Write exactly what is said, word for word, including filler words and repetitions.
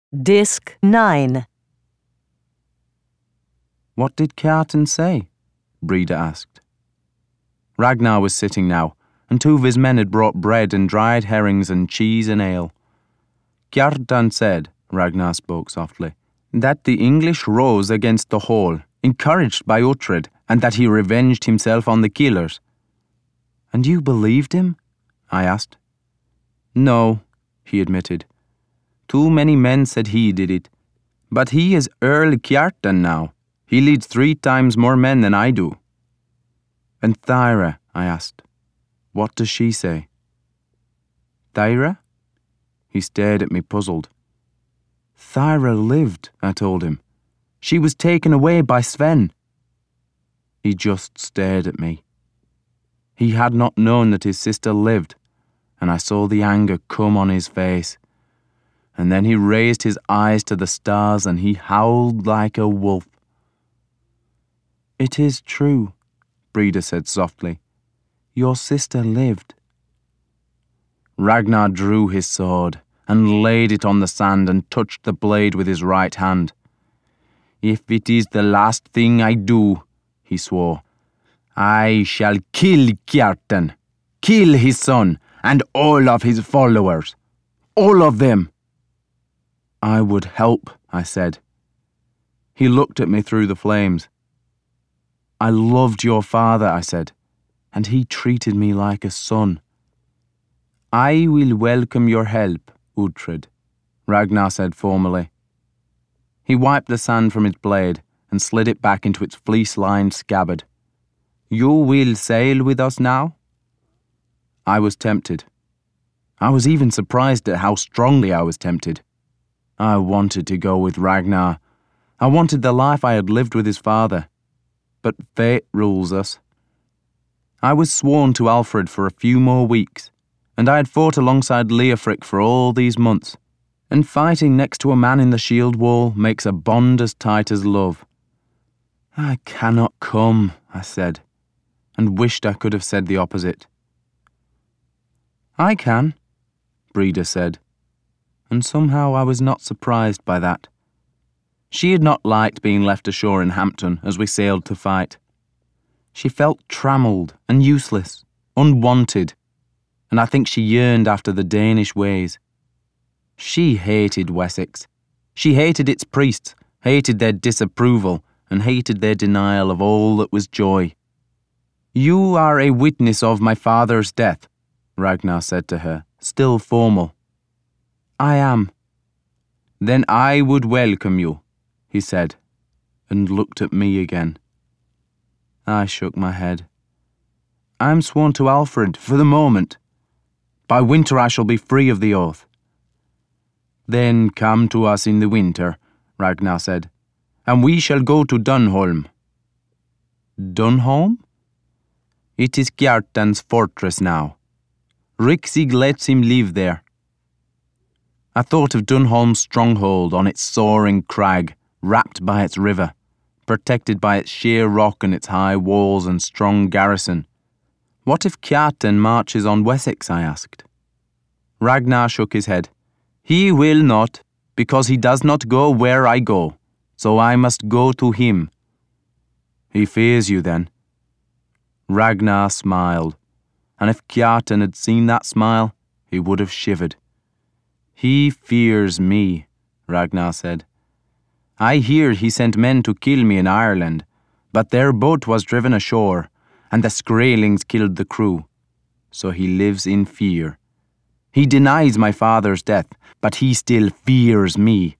Disc nine. What did Kjartan say? Breda asked. Ragnar was sitting now, and two of his men had brought bread and dried herrings and cheese and ale. Kjartan said, Ragnar spoke softly, that the English rose against the whole, encouraged by Uhtred, and that he revenged himself on the killers. And you believed him? I asked. No, he admitted. Too many men said he did it. But he is Earl Kjartan now. He leads three times more men than I do. And Thyra, I asked. What does she say? Thyra? He stared at me puzzled. Thyra lived, I told him. She was taken away by Sven. He just stared at me. He had not known that his sister lived, and I saw the anger come on his face. And then he raised his eyes to the stars and he howled like a wolf. It is true, Breda said softly. Your sister lived. Ragnar drew his sword and laid it on the sand and touched the blade with his right hand. If it is the last thing I do, he swore, I shall kill Kjartan, kill his son and all of his followers, all of them. I would help, I said. He looked at me through the flames. I loved your father, I said, and he treated me like a son. I will welcome your help, Uhtred, Ragnar said formally. He wiped the sand from his blade and slid it back into its fleece-lined scabbard. You will sail with us now? I was tempted. I was even surprised at how strongly I was tempted. I wanted to go with Ragnar. I wanted the life I had lived with his father. But fate rules us. I was sworn to Alfred for a few more weeks, and I had fought alongside Leofric for all these months, and fighting next to a man in the shield wall makes a bond as tight as love. I cannot come, I said, and wished I could have said the opposite. I can, Breda said, and somehow I was not surprised by that. She had not liked being left ashore in Hampton as we sailed to fight. She felt trammelled and useless, unwanted, and I think she yearned after the Danish ways. She hated Wessex. She hated its priests, hated their disapproval, and hated their denial of all that was joy. You are a witness of my father's death, Ragnar said to her, still formal. I am. Then I would welcome you, he said, and looked at me again. I shook my head. I am sworn to Alfred for the moment. By winter I shall be free of the oath. Then come to us in the winter, Ragnar said, and we shall go to Dunholm. Dunholm? It is Kjartan's fortress now. Riksig lets him live there. I thought of Dunholm's stronghold on its soaring crag, wrapped by its river, protected by its sheer rock and its high walls and strong garrison. What if Kjartan marches on Wessex, I asked. Ragnar shook his head. He will not, because he does not go where I go, so I must go to him. He fears you then. Ragnar smiled, and if Kjartan had seen that smile, he would have shivered. He fears me, Ragnar said. I hear he sent men to kill me in Ireland, but their boat was driven ashore, and the Skraelings killed the crew. So he lives in fear. He denies my father's death, but he still fears me.